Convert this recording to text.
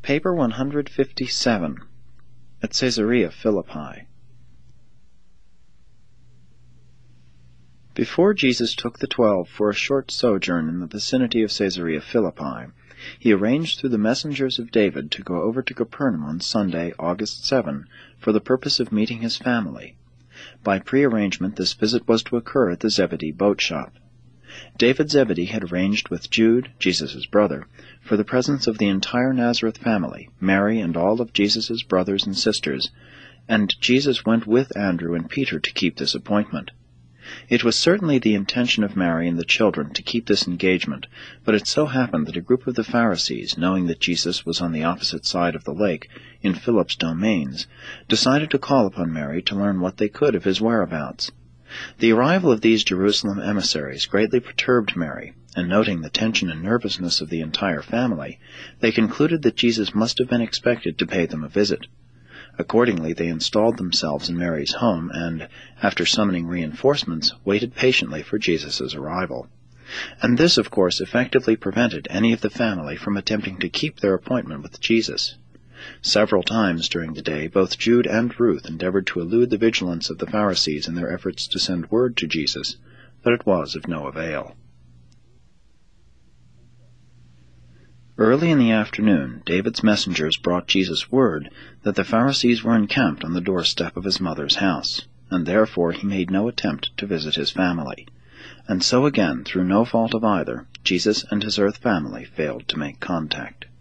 Paper 157. At Caesarea Philippi. Before Jesus took the 12 for a short sojourn in the vicinity of Caesarea Philippi, he arranged through the messengers of David to go over to Capernaum on Sunday, August 7, for the purpose of meeting his family. By prearrangement, this visit was to occur at the Zebedee boat shop. David Zebedee had arranged with Jude, Jesus' brother, for the presence of the entire Nazareth family, Mary and all of Jesus' brothers and sisters, and Jesus went with Andrew and Peter to keep this appointment. It was certainly the intention of Mary and the children to keep this engagement, but it so happened that a group of the Pharisees, knowing that Jesus was on the opposite side of the lake, in Philip's domains, decided to call upon Mary to learn what they could of his whereabouts. The arrival of these Jerusalem emissaries greatly perturbed Mary, and noting the tension and nervousness of the entire family, they concluded that Jesus must have been expected to pay them a visit. Accordingly, they installed themselves in Mary's home and, after summoning reinforcements, waited patiently for Jesus' arrival. And this, of course, effectively prevented any of the family from attempting to keep their appointment with Jesus. Several times during the day, both Jude and Ruth endeavored to elude the vigilance of the Pharisees in their efforts to send word to Jesus, but it was of no avail. Early in the afternoon, David's messengers brought Jesus word that the Pharisees were encamped on the doorstep of his mother's house, and therefore he made no attempt to visit his family. And so again, through no fault of either, Jesus and his earth family failed to make contact.